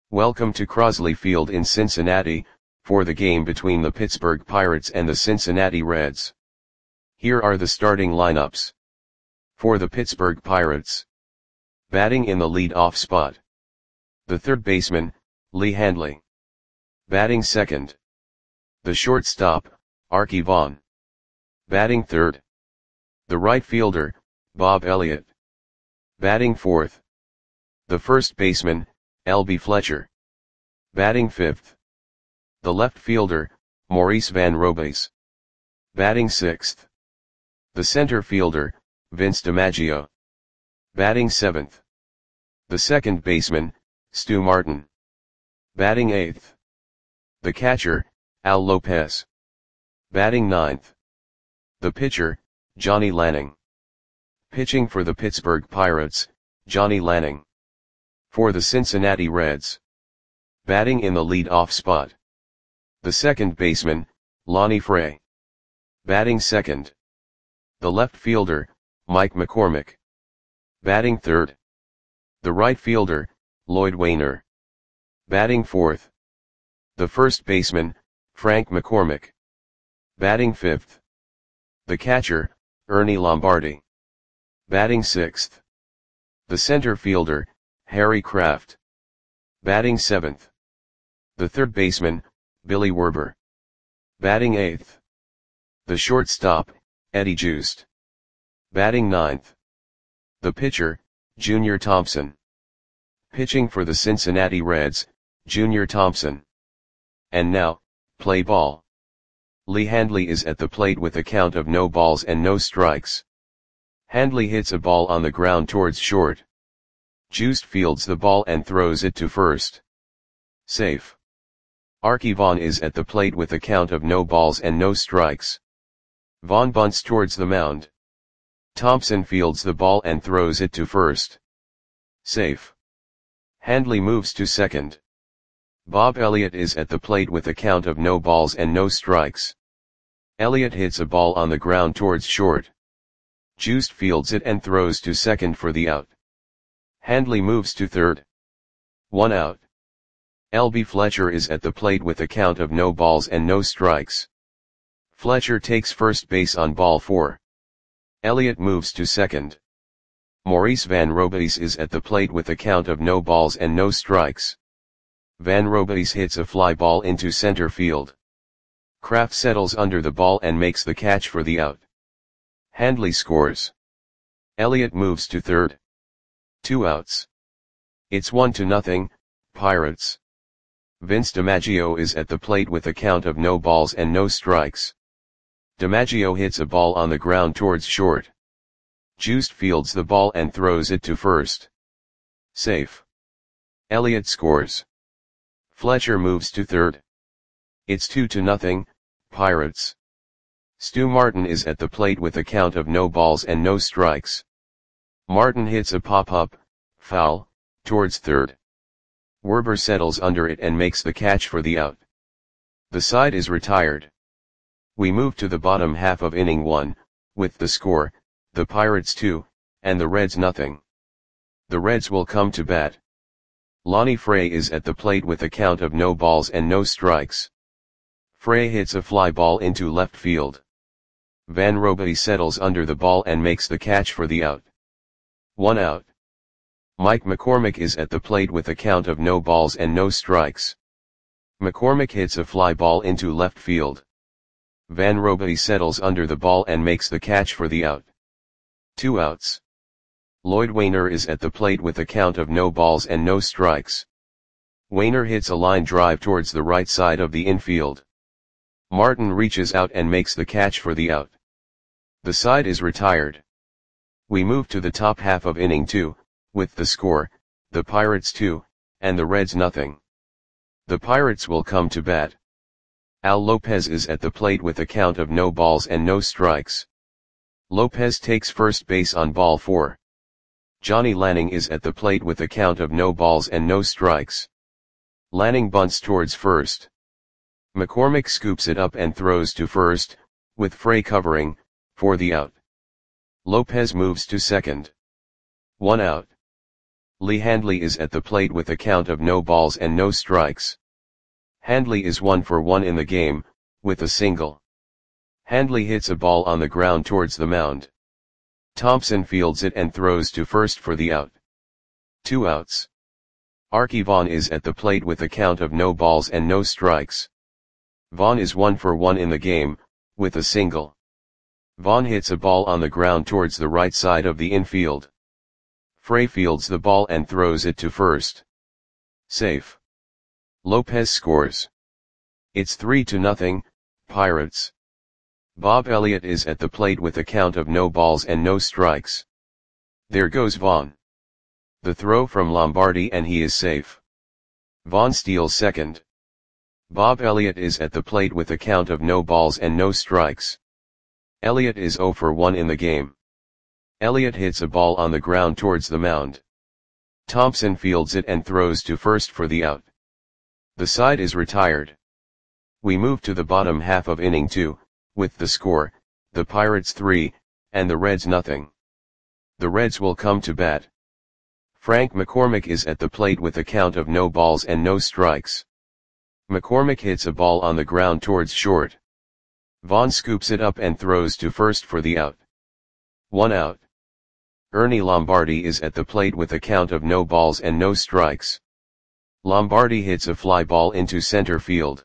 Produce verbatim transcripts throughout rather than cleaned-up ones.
Welcome to Crosley Field in Cincinnati, for the game between the Pittsburgh Pirates and the Cincinnati Reds. Here are the starting lineups. For the Pittsburgh Pirates. Batting in the lead-off spot. The third baseman, Lee Handley. Batting second. The shortstop, Arky Vaughan. Batting third. The right fielder, Bob Elliott. Batting fourth. The first baseman, L B Fletcher. Batting fifth. The left fielder, Maurice Van Robays. Batting sixth. The center fielder, Vince DiMaggio. Batting seventh. The second baseman, Stu Martin. Batting eighth. The catcher, Al Lopez. Batting ninth. The pitcher, Johnny Lanning. Pitching for the Pittsburgh Pirates, Johnny Lanning. For the Cincinnati Reds. Batting in the lead-off spot. The second baseman, Lonnie Fray. Batting second. The left fielder, Mike McCormick. Batting third. The right fielder, Lloyd Wainer. Batting fourth. The first baseman, Frank McCormick. Batting fifth. The catcher, Ernie Lombardi. Batting sixth. The center fielder, Harry Kraft. Batting seventh. The third baseman, Billy Werber. Batting eighth. The shortstop, Eddie Joost. Batting ninth. The pitcher, Junior Thompson. Pitching for the Cincinnati Reds, Junior Thompson. And now, play ball. Lee Handley is at the plate with a count of no balls and no strikes. Handley hits a ball on the ground towards short. Joost fields the ball and throws it to first. Safe. Arky Vaughan is at the plate with a count of no balls and no strikes. Vaughan bunts towards the mound. Thompson fields the ball and throws it to first. Safe. Handley moves to second. Bob Elliott is at the plate with a count of no balls and no strikes. Elliott hits a ball on the ground towards short. Joost fields it and throws to second for the out. Handley moves to third. One out. L B Fletcher is at the plate with a count of no balls and no strikes. Fletcher takes first base on ball four. Elliott moves to second. Maurice Van Robays is at the plate with a count of no balls and no strikes. Van Robays hits a fly ball into center field. Kraft settles under the ball and makes the catch for the out. Handley scores. Elliott moves to third. Two outs. It's one to nothing, Pirates. Vince DiMaggio is at the plate with a count of no balls and no strikes. DiMaggio hits a ball on the ground towards short. Joost fields the ball and throws it to first. Safe. Elliott scores. Fletcher moves to third. It's two to nothing, Pirates. Stu Martin is at the plate with a count of no balls and no strikes. Martin hits a pop-up, foul, towards third. Werber settles under it and makes the catch for the out. The side is retired. We move to the bottom half of inning one, with the score, the Pirates two, and the Reds nothing. The Reds will come to bat. Lonnie Fray is at the plate with a count of no balls and no strikes. Fray hits a fly ball into left field. Van Robays settles under the ball and makes the catch for the out. One out. Mike McCormick is at the plate with a count of no balls and no strikes. McCormick hits a fly ball into left field. Van Robays settles under the ball and makes the catch for the out. Two outs. Lloyd Wainer is at the plate with a count of no balls and no strikes. Wainer hits a line drive towards the right side of the infield. Martin reaches out and makes the catch for the out. The side is retired. We move to the top half of inning two, with the score, the Pirates two, and the Reds nothing. The Pirates will come to bat. Al Lopez is at the plate with a count of no balls and no strikes. Lopez takes first base on ball four. Johnny Lanning is at the plate with a count of no balls and no strikes. Lanning bunts towards first. McCormick scoops it up and throws to first, with Fray covering, for the out. Lopez moves to second. One out. Lee Handley is at the plate with a count of no balls and no strikes. Handley is one for one in the game, with a single. Handley hits a ball on the ground towards the mound. Thompson fields it and throws to first for the out. Two outs. Archie Vaughan is at the plate with a count of no balls and no strikes. Vaughan is one for one in the game, with a single. Vaughan hits a ball on the ground towards the right side of the infield. Frey fields the ball and throws it to first. Safe. Lopez scores. It's three to nothing, Pirates. Bob Elliott is at the plate with a count of no balls and no strikes. There goes Vaughan. The throw from Lombardi and he is safe. Vaughan steals second. Bob Elliott is at the plate with a count of no balls and no strikes. Elliott is zero for one in the game. Elliott hits a ball on the ground towards the mound. Thompson fields it and throws to first for the out. The side is retired. We move to the bottom half of inning two, with the score, the Pirates three, and the Reds nothing. The Reds will come to bat. Frank McCormick is at the plate with a count of no balls and no strikes. McCormick hits a ball on the ground towards short. Vaughan scoops it up and throws to first for the out. One out. Ernie Lombardi is at the plate with a count of no balls and no strikes. Lombardi hits a fly ball into center field.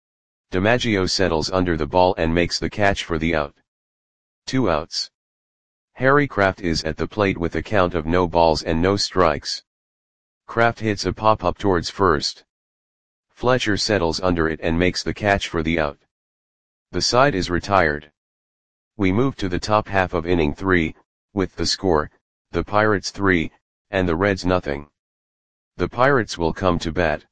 DiMaggio settles under the ball and makes the catch for the out. Two outs. Harry Kraft is at the plate with a count of no balls and no strikes. Kraft hits a pop-up towards first. Fletcher settles under it and makes the catch for the out. The side is retired. We move to the top half of inning three, with the score, the Pirates three, and the Reds nothing. The Pirates will come to bat.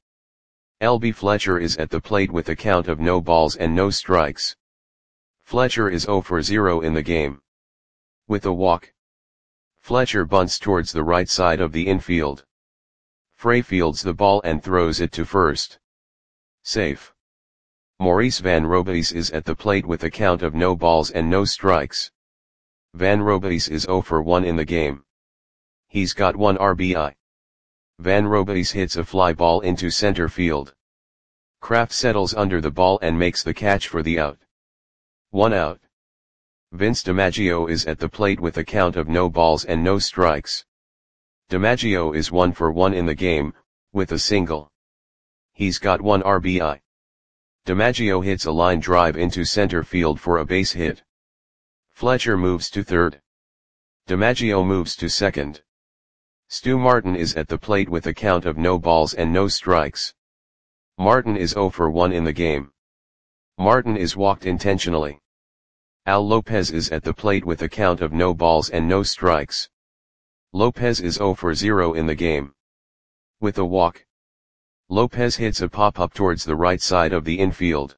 L B Fletcher is at the plate with a count of no balls and no strikes. Fletcher is zero for zero in the game. With a walk. Fletcher bunts towards the right side of the infield. Frey fields the ball and throws it to first. Safe. Maurice Van Robeys is at the plate with a count of no balls and no strikes. Van Robeys is zero for one in the game. He's got one R B I. Van Robeys hits a fly ball into center field. Kraft settles under the ball and makes the catch for the out. One out. Vince DiMaggio is at the plate with a count of no balls and no strikes. DiMaggio is one for one in the game, with a single. He's got one R B I. DiMaggio hits a line drive into center field for a base hit. Fletcher moves to third. DiMaggio moves to second. Stu Martin is at the plate with a count of no balls and no strikes. Martin is zero for one in the game. Martin is walked intentionally. Al Lopez is at the plate with a count of no balls and no strikes. Lopez is zero for zero in the game. With a walk. Lopez hits a pop-up towards the right side of the infield.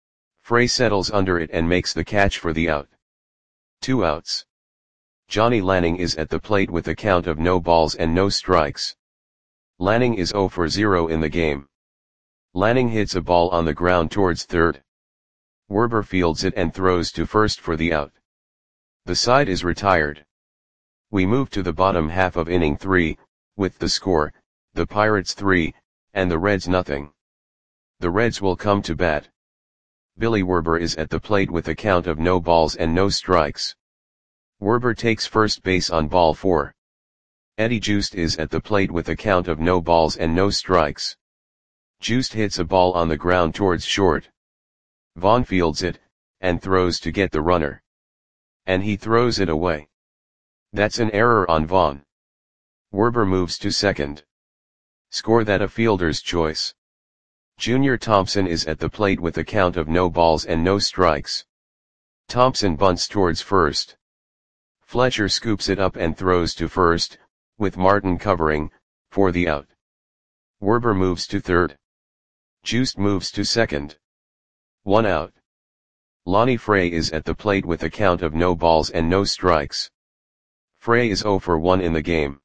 Frey settles under it and makes the catch for the out. Two outs. Johnny Lanning is at the plate with a count of no balls and no strikes. Lanning is zero for zero in the game. Lanning hits a ball on the ground towards third. Werber fields it and throws to first for the out. The side is retired. We move to the bottom half of inning three, with the score, the Pirates three, and the Reds nothing. The Reds will come to bat. Billy Werber is at the plate with a count of no balls and no strikes. Werber takes first base on ball four. Eddie Joost is at the plate with a count of no balls and no strikes. Joost hits a ball on the ground towards short. Vaughan fields it, and throws to get the runner. And he throws it away. That's an error on Vaughan. Werber moves to second. Score that a fielder's choice. Junior Thompson is at the plate with a count of no balls and no strikes. Thompson bunts towards first. Fletcher scoops it up and throws to first, with Martin covering, for the out. Werber moves to third. Joost moves to second. One out. Lonnie Frey is at the plate with a count of no balls and no strikes. Frey is zero for one in the game.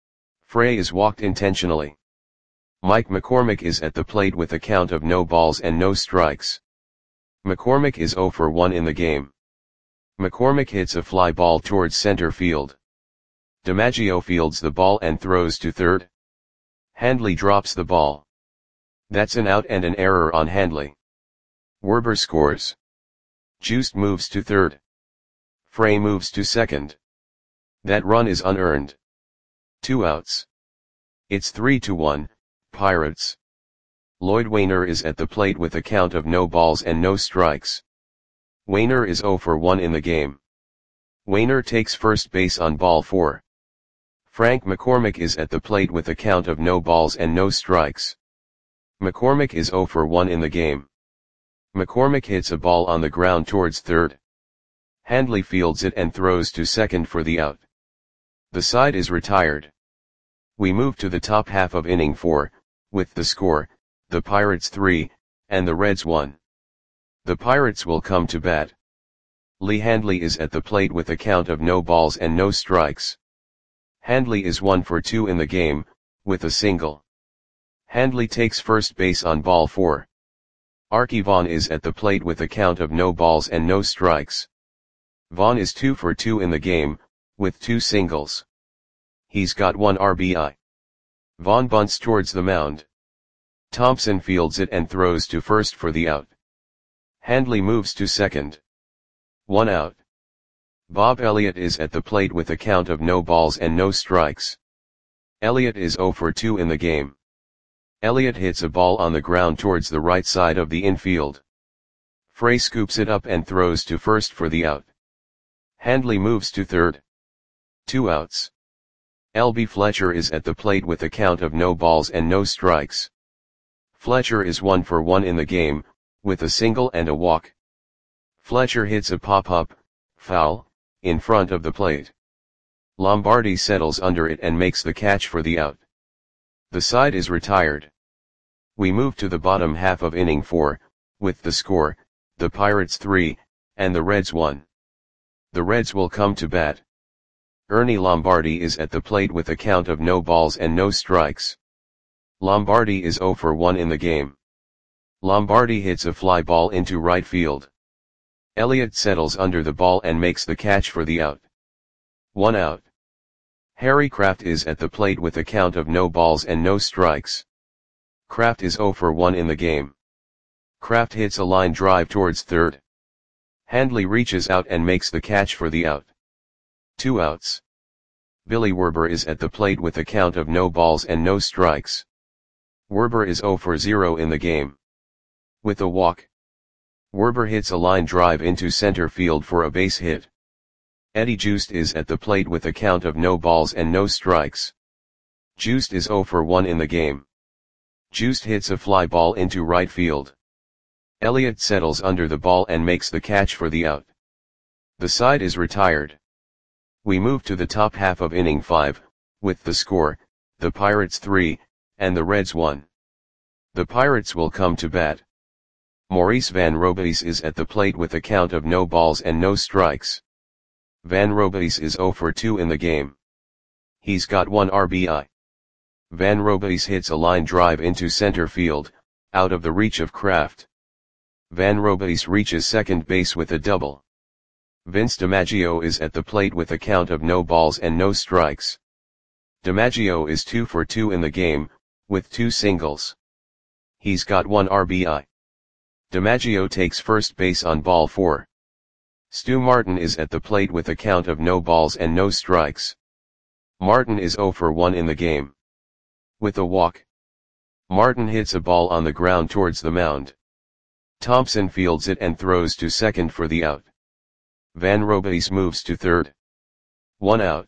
Frey is walked intentionally. Mike McCormick is at the plate with a count of no balls and no strikes. McCormick is zero for one in the game. McCormick hits a fly ball towards center field. DiMaggio fields the ball and throws to third. Handley drops the ball. That's an out and an error on Handley. Werber scores. Just moves to third. Frey moves to second. That run is unearned. Two outs. It's three to one, Pirates. Lloyd Wainer is at the plate with a count of no balls and no strikes. Wainer is zero for one in the game. Wainer takes first base on ball four. Frank McCormick is at the plate with a count of no balls and no strikes. McCormick is zero for one in the game. McCormick hits a ball on the ground towards third. Handley fields it and throws to second for the out. The side is retired. We move to the top half of inning four, with the score, the Pirates three, and the Reds one. The Pirates will come to bat. Lee Handley is at the plate with a count of no balls and no strikes. Handley is one for two in the game, with a single. Handley takes first base on ball four. Arky Vaughan is at the plate with a count of no balls and no strikes. Vaughan is two for two in the game, with two singles. He's got one R B I. Vaughan bunts towards the mound. Thompson fields it and throws to first for the out. Handley moves to second. One out. Bob Elliott is at the plate with a count of no balls and no strikes. Elliott is zero for two in the game. Elliott hits a ball on the ground towards the right side of the infield. Frey scoops it up and throws to first for the out. Handley moves to third. Two outs. L B Fletcher is at the plate with a count of no balls and no strikes. Fletcher is one for one in the game, with a single and a walk. Fletcher hits a pop-up, foul, in front of the plate. Lombardi settles under it and makes the catch for the out. The side is retired. We move to the bottom half of inning four, with the score, the Pirates three, and the Reds one. The Reds will come to bat. Ernie Lombardi is at the plate with a count of no balls and no strikes. Lombardi is zero for one in the game. Lombardi hits a fly ball into right field. Elliott settles under the ball and makes the catch for the out. One out. Harry Kraft is at the plate with a count of no balls and no strikes. Kraft is zero for one in the game. Kraft hits a line drive towards third. Handley reaches out and makes the catch for the out. Two outs. Billy Werber is at the plate with a count of no balls and no strikes. Werber is zero for zero in the game. With a walk. Werber hits a line drive into center field for a base hit. Eddie Joost is at the plate with a count of no balls and no strikes. Joost is zero for one in the game. Joost hits a fly ball into right field. Elliott settles under the ball and makes the catch for the out. The side is retired. We move to the top half of inning five, with the score, the Pirates three, and the Reds one. The Pirates will come to bat. Maurice Van Robies is at the plate with a count of no balls and no strikes. Van Robies is zero for two in the game. He's got one R B I. Van Robies hits a line drive into center field, out of the reach of Kraft. Van Robies reaches second base with a double. Vince DiMaggio is at the plate with a count of no balls and no strikes. DiMaggio is two for two in the game, with two singles. He's got one R B I. DiMaggio takes first base on ball four. Stu Martin is at the plate with a count of no balls and no strikes. Martin is zero for one in the game. With a walk. Martin hits a ball on the ground towards the mound. Thompson fields it and throws to second for the out. Van Robies moves to third. One out.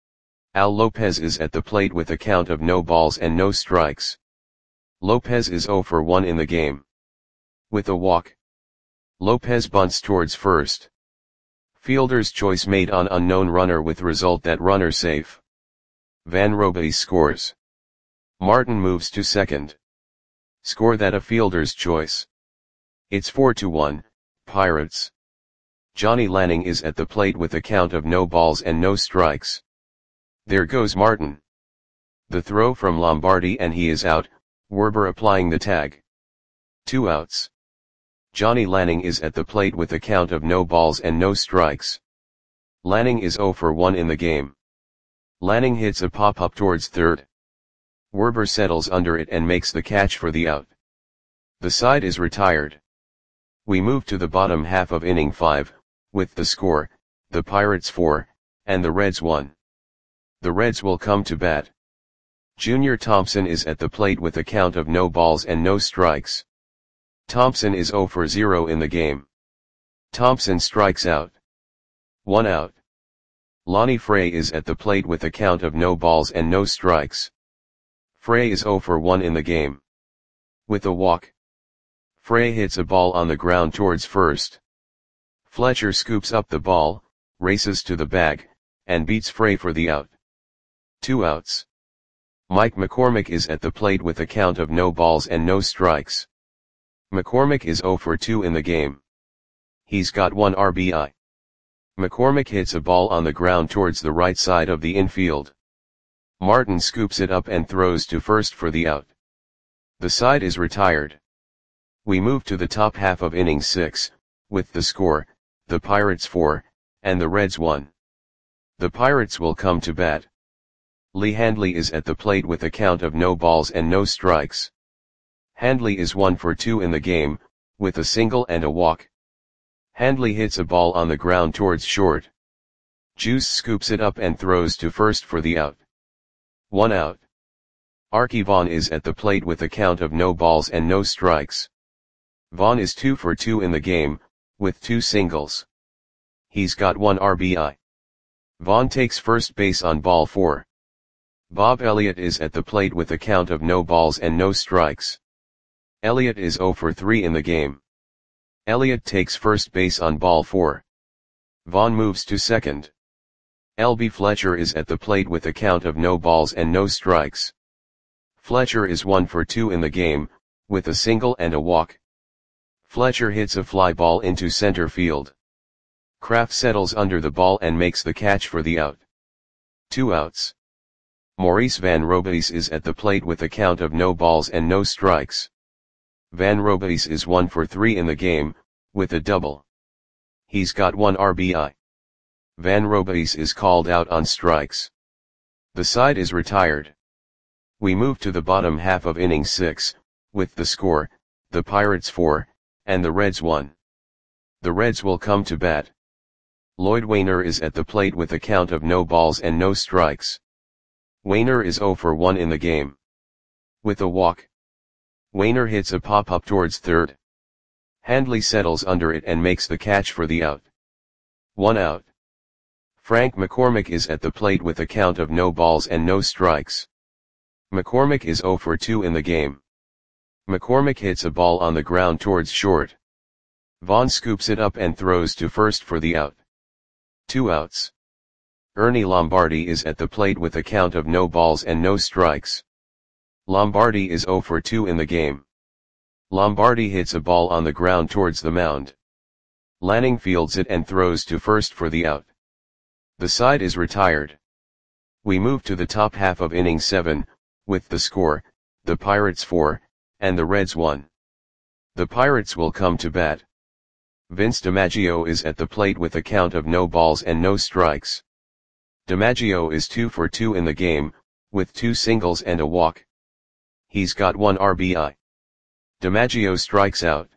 Al Lopez is at the plate with a count of no balls and no strikes. Lopez is zero for one in the game. With a walk. Lopez bunts towards first. Fielder's choice made on unknown runner with result that runner safe. Van Robies scores. Martin moves to second. Score that a fielder's choice. It's four to one, Pirates. Johnny Lanning is at the plate with a count of no balls and no strikes. There goes Martin. The throw from Lombardi and he is out, Werber applying the tag. Two outs. Johnny Lanning is at the plate with a count of no balls and no strikes. Lanning is zero for one in the game. Lanning hits a pop-up towards third. Werber settles under it and makes the catch for the out. The side is retired. We move to the bottom half of inning five, with the score, the Pirates four, and the Reds one. The Reds will come to bat. Junior Thompson is at the plate with a count of no balls and no strikes. Thompson is zero for zero in the game. Thompson strikes out. One out. Lonnie Frey is at the plate with a count of no balls and no strikes. Frey is zero for one in the game. With a walk. Frey hits a ball on the ground towards first. Fletcher scoops up the ball, races to the bag, and beats Frey for the out. Two outs. Mike McCormick is at the plate with a count of no balls and no strikes. McCormick is zero for two in the game. He's got one R B I. McCormick hits a ball on the ground towards the right side of the infield. Martin scoops it up and throws to first for the out. The side is retired. We move to the top half of inning six, with the score, the Pirates four, and the Reds one. The Pirates will come to bat. Lee Handley is at the plate with a count of no balls and no strikes. Handley is one for two in the game, with a single and a walk. Handley hits a ball on the ground towards short. Juice scoops it up and throws to first for the out. One out. Archie Vaughn is at the plate with a count of no balls and no strikes. Vaughn is two for two in the game, with two singles. He's got one R B I. Vaughn takes first base on ball four. Bob Elliott is at the plate with a count of no balls and no strikes. Elliott is zero for three in the game. Elliott takes first base on ball four. Vaughn moves to second. L B Fletcher is at the plate with a count of no balls and no strikes. Fletcher is one for two in the game, with a single and a walk. Fletcher hits a fly ball into center field. Kraft settles under the ball and makes the catch for the out. Two outs. Maurice Van Robeis is at the plate with a count of no balls and no strikes. Van Robeis is one for three in the game, with a double. He's got one R B I. Van Robeis is called out on strikes. The side is retired. We move to the bottom half of inning six, with the score, the Pirates four, and the Reds one. The Reds will come to bat. Lloyd Wainer is at the plate with a count of no balls and no strikes. Wainer is zero for one in the game. With a walk. Wainer hits a pop-up towards third. Handley settles under it and makes the catch for the out. One out. Frank McCormick is at the plate with a count of no balls and no strikes. McCormick is zero for two in the game. McCormick hits a ball on the ground towards short. Vaughn scoops it up and throws to first for the out. Two outs. Ernie Lombardi is at the plate with a count of no balls and no strikes. Lombardi is zero for two in the game. Lombardi hits a ball on the ground towards the mound. Lanning fields it and throws to first for the out. The side is retired. We move to the top half of inning seven, with the score, the Pirates four, and the Reds one. The Pirates will come to bat. Vince DiMaggio is at the plate with a count of no balls and no strikes. DiMaggio is two for two in the game, with two singles and a walk. He's got one R B I. DiMaggio strikes out.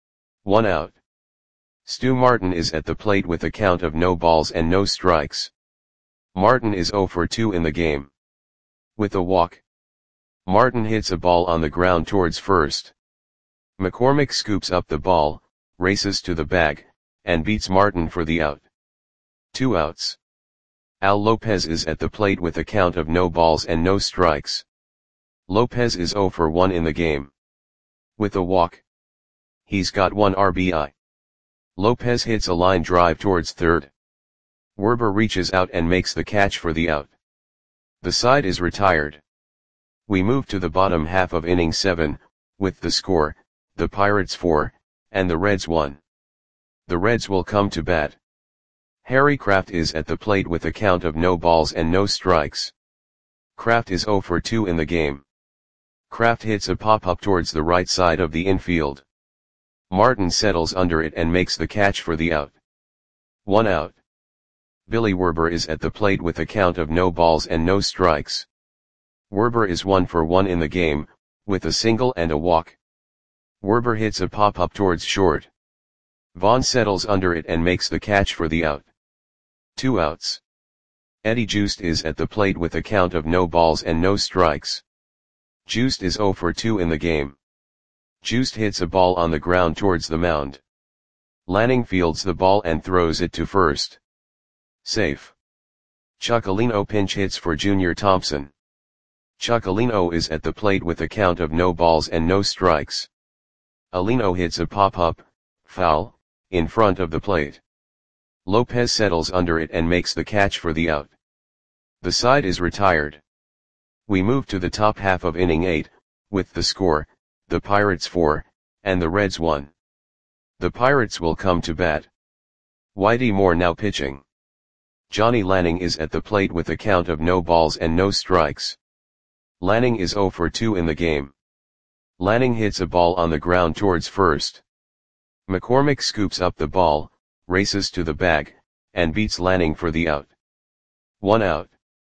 One out. Stu Martin is at the plate with a count of no balls and no strikes. Martin is zero for two in the game. With a walk. Martin hits a ball on the ground towards first. McCormick scoops up the ball, races to the bag, and beats Martin for the out. Two outs. Al Lopez is at the plate with a count of no balls and no strikes. Lopez is zero for one in the game. With a walk. He's got one R B I. Lopez hits a line drive towards third. Werber reaches out and makes the catch for the out. The side is retired. We move to the bottom half of inning seven, with the score, the Pirates four, and the Reds one. The Reds will come to bat. Harry Kraft is at the plate with a count of no balls and no strikes. Kraft is zero for two in the game. Kraft hits a pop-up towards the right side of the infield. Martin settles under it and makes the catch for the out. One out. Billy Werber is at the plate with a count of no balls and no strikes. Werber is one for one in the game, with a single and a walk. Werber hits a pop-up towards short. Vaughn settles under it and makes the catch for the out. Two outs. Eddie Joost is at the plate with a count of no balls and no strikes. Joost is zero for two in the game. Joost hits a ball on the ground towards the mound. Lanning fields the ball and throws it to first. Safe. Chuckalino pinch hits for Junior Thompson. Chuckalino is at the plate with a count of no balls and no strikes. Alino hits a pop-up, foul, in front of the plate. Lopez settles under it and makes the catch for the out. The side is retired. We move to the top half of inning eight, with the score, the Pirates four, and the Reds one. The Pirates will come to bat. Whitey Moore now pitching. Johnny Lanning is at the plate with a count of no balls and no strikes. Lanning is zero for two in the game. Lanning hits a ball on the ground towards first. McCormick scoops up the ball, races to the bag, and beats Lanning for the out. One out.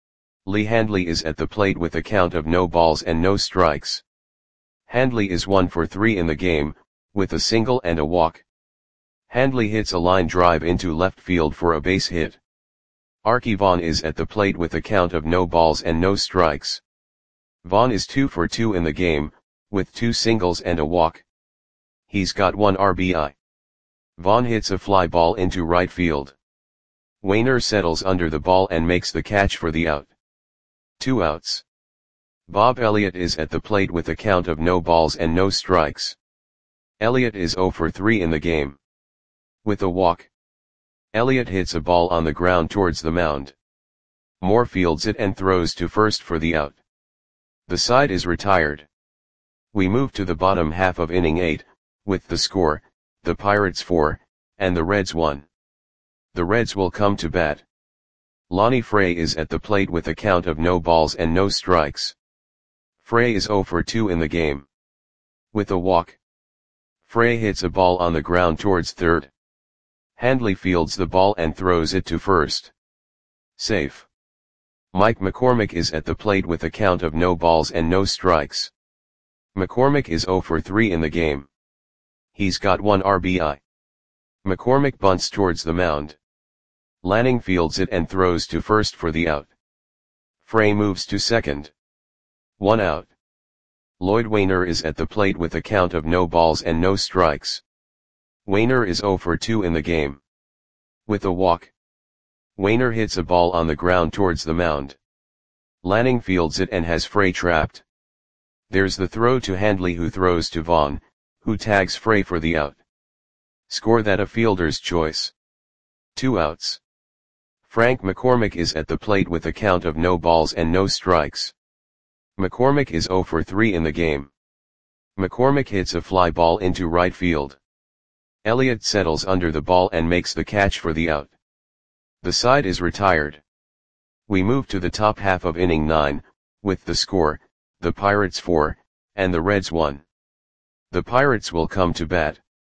Lee Handley is at the plate with a count of no balls and no strikes. Handley is one for three in the game, with a single and a walk. Handley hits a line drive into left field for a base hit. Archie Vaughn is at the plate with a count of no balls and no strikes. Vaughn is two for two in the game, with two singles and a walk. He's got one R B I. Vaughn hits a fly ball into right field. Wainer settles under the ball and makes the catch for the out. Two outs. Bob Elliott is at the plate with a count of no balls and no strikes. Elliott is zero for three in the game. With a walk. Elliott hits a ball on the ground towards the mound. Moore fields it and throws to first for the out. The side is retired. We move to the bottom half of inning eight, with the score, the Pirates four, and the Reds one. The Reds will come to bat. Lonnie Frey is at the plate with a count of no balls and no strikes. Frey is zero for two in the game. With a walk. Frey hits a ball on the ground towards third. Handley fields the ball and throws it to first. Safe. Mike McCormick is at the plate with a count of no balls and no strikes. McCormick is zero for three in the game. He's got one R B I. McCormick bunts towards the mound. Lanning fields it and throws to first for the out. Frey moves to second. One out. Lloyd Wainer is at the plate with a count of no balls and no strikes. Wainer is zero for two in the game. With a walk. Wainer hits a ball on the ground towards the mound. Lanning fields it and has Frey trapped. There's the throw to Handley, who throws to Vaughn, who tags Frey for the out. Score that a fielder's choice. Two outs. Frank McCormick is at the plate with a count of no balls and no strikes. McCormick is zero for three in the game. McCormick hits a fly ball into right field. Elliott settles under the ball and makes the catch for the out. The side is retired. We move to the top half of inning nine, with the score, the Pirates four, and the Reds one. The Pirates will come to bat.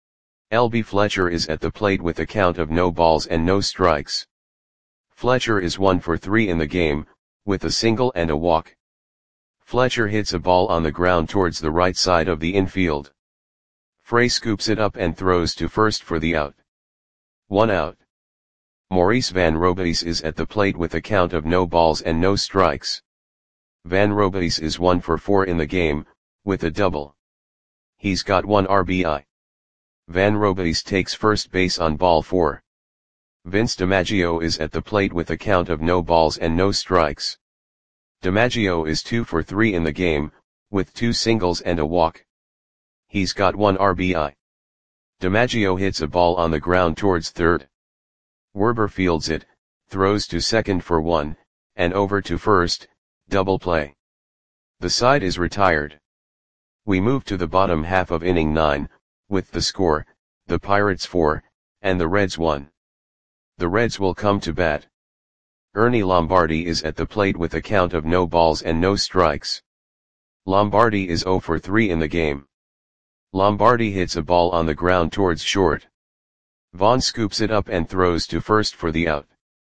L B Fletcher is at the plate with a count of no balls and no strikes. Fletcher is one for three in the game, with a single and a walk. Fletcher hits a ball on the ground towards the right side of the infield. Frey scoops it up and throws to first for the out. One out. Maurice Van Robeis is at the plate with a count of no balls and no strikes. Van Robeis is one for four in the game, with a double. He's got one R B I. Van Robeis takes first base on ball four. Vince DiMaggio is at the plate with a count of no balls and no strikes. DiMaggio is two for three in the game, with two singles and a walk. He's got one R B I. DiMaggio hits a ball on the ground towards third. Werber fields it, throws to second for one, and over to first, double play. The side is retired. We move to the bottom half of inning nine, with the score, the Pirates four, and the Reds one. The Reds will come to bat. Ernie Lombardi is at the plate with a count of no balls and no strikes. Lombardi is zero for three in the game. Lombardi hits a ball on the ground towards short. Vaughn scoops it up and throws to first for the out.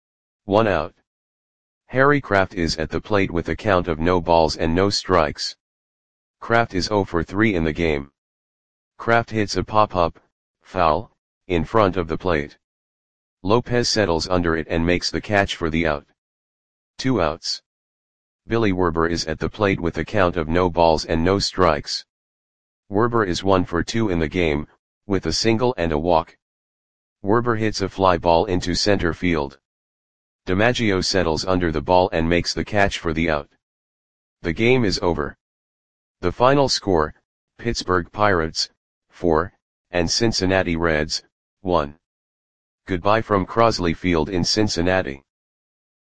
One out. Harry Kraft is at the plate with a count of no balls and no strikes. Kraft is zero for three in the game. Kraft hits a pop-up, foul, in front of the plate. Lopez settles under it and makes the catch for the out. Two outs. Billy Werber is at the plate with a count of no balls and no strikes. Werber is one for two in the game, with a single and a walk. Werber hits a fly ball into center field. DiMaggio settles under the ball and makes the catch for the out. The game is over. The final score, Pittsburgh Pirates, four, and Cincinnati Reds, one. Goodbye from Crosley Field in Cincinnati.